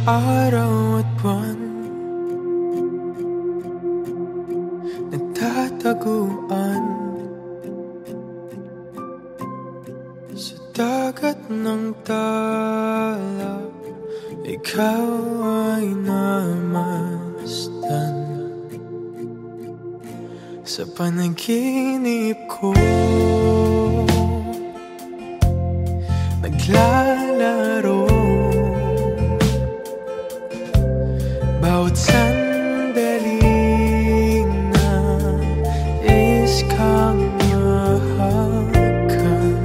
araw at buwan nagtataguan sa dagat ng tala. Ikaw ay namasdan sa panaginip ko, naglalaro. Bawat sandaling nais kang mahakan.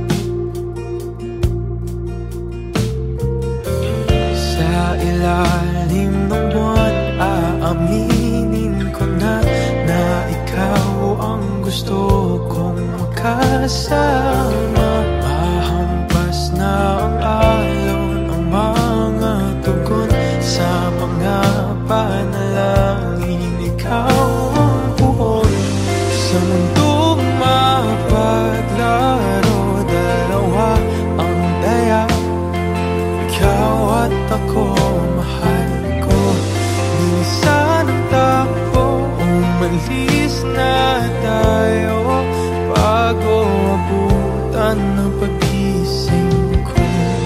Sa ilalim ng buwan, aaminin ko na ikaw ang gusto kong makasama. Mahampas na ang alon, ang mga tugon sa mga panalangin. Ikaw ang buhay sa mundong mapaglaro. Dalawa ang daya, ikaw at ako, mahal ko. Bilisan ang takbo, umalis na tayo bago abutan ng pag-ising ko.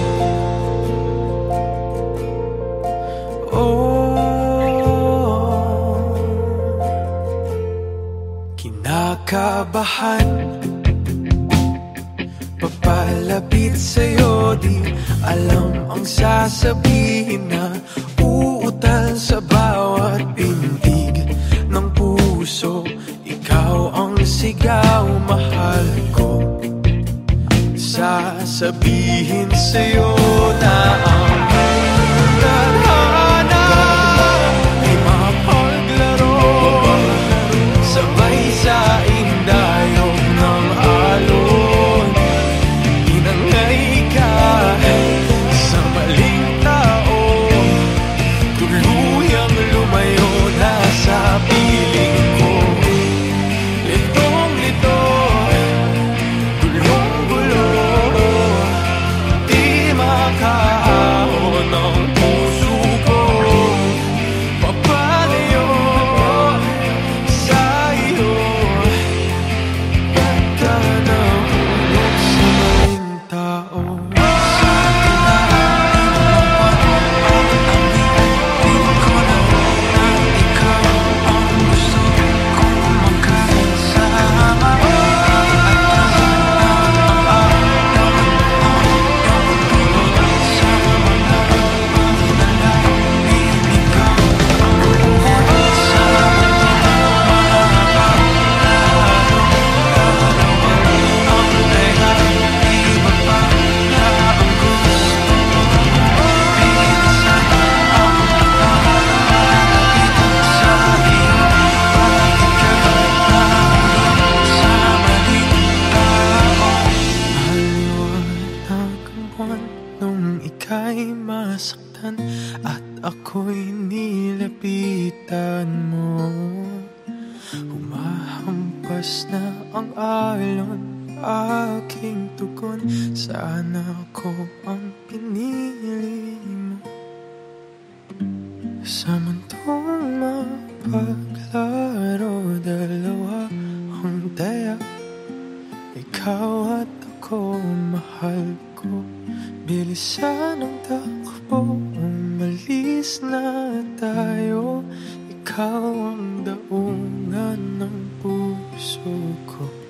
Kinakabahan, papalapit sa'yo, di alam ang sasabihin na uutal sa bawat pintig ng puso. Ikaw ang sigaw, mahal ko. Sasabihin sa'yo na ang tadhana ay mapaglaro, sabay sa indayog ng alon. Inangay ka sa maling tao, tuluyang lumayo na sa piling ko. Litong-lito, gulong-gulo, di makaahon ang puso ko. Papalayo sa iyo, ba't ka nahulog sa maling tao? Nung ika'y masaktan at ako'y nilapitan mo, humahampas na ang alon, aking tugon. Sana ko ang pinili mo sa mundong mapaglaro. Dalawa ang daya, ikaw at ako, mahal ko. Bilisan ang takbo, umalis na tayo. Ikaw ang daungan ng puso ko.